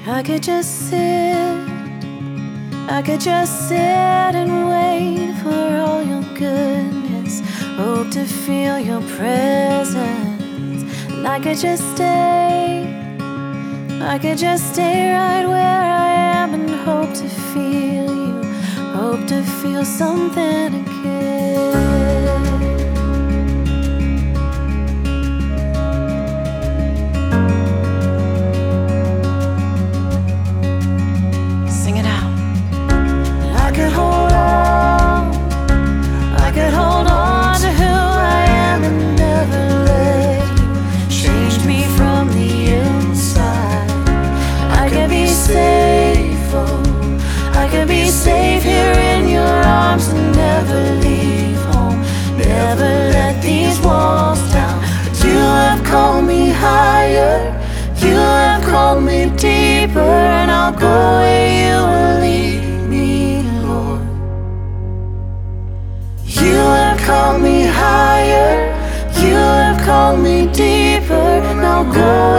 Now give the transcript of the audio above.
I could just sit, I could just sit and wait for all your goodness. Hope to feel your presence. And I could just stay, I could just stay right where I am and hope to feel you, hope to feel something again. Sing it out. I could hold on, I could hold on to who I am and never let you change me from the inside. I could be safe, oh, I could be safe here in your arms and never leave home, never let these walls down. But you have called me higher, you have called me deeper, and I'll go where you will lead me, Lord. You have called me higher, you have called me deeper, and I'll go